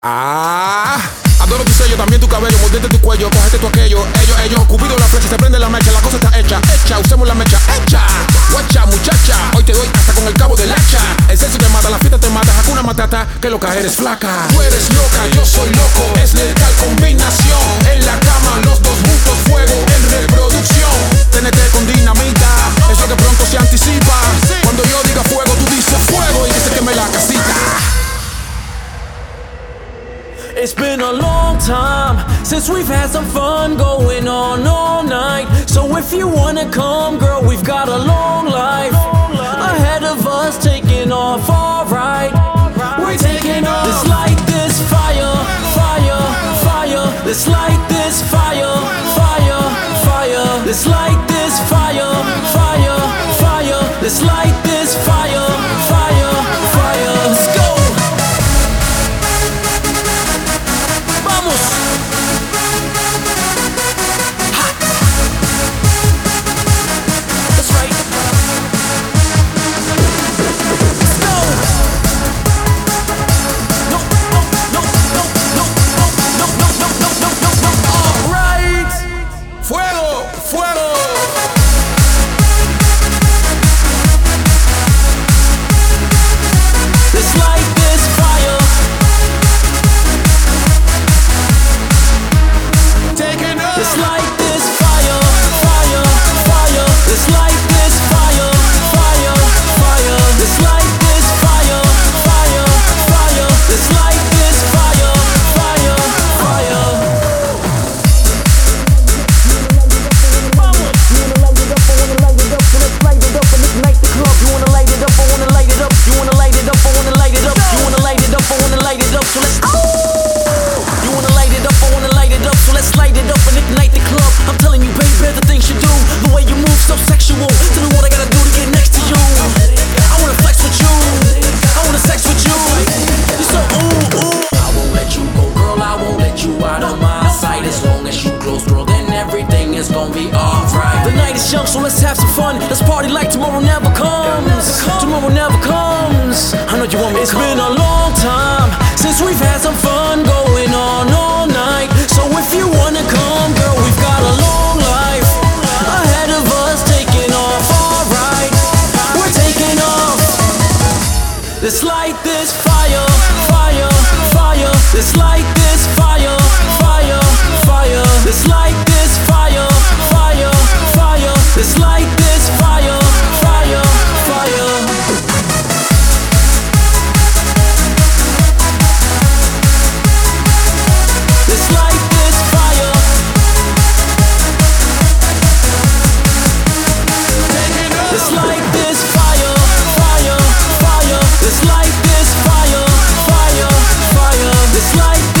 Adoro tu sello, también tu cabello, morderte tu cuello, cógete tu aquello. Ellos, Cupido la flecha, se prende la mecha, la cosa está hecha, usemos la mecha, hecha. Guacha, muchacha, hoy te doy hasta con el cabo del hacha. El sexo te mata, la fiesta te mata, Hakuna Matata, que loca eres flaca. Tú eres loca, yo soy loco, es letal combinación. En la cama, los dos juntos, fuego en reproducción. TNT con dinamita, eso que pronto se anticipa. Cuando yo diga fuego, tú dices fuego y que se queme la casita. It's been a long time since we've had some fun going on all night. So if you wanna come, girl, we've got a long life ahead of us, taking off, alright. We're taking off. Let's light this fire, fire, fire. Let's light this fire, fire, fire. Let's light this fire, fire, fire. Let's light this fire, fire, fire. Let's go. It's been a long time since we've had some fun going on all night. So if you wanna come, girl, we've got a long life ahead of us, taking off, alright. We're taking off. Let's light this fire, fire, fire. Let's light this fire, fire, fire. Let's light this fire, fire, fire. Let's light this fire, fire, fire. It's like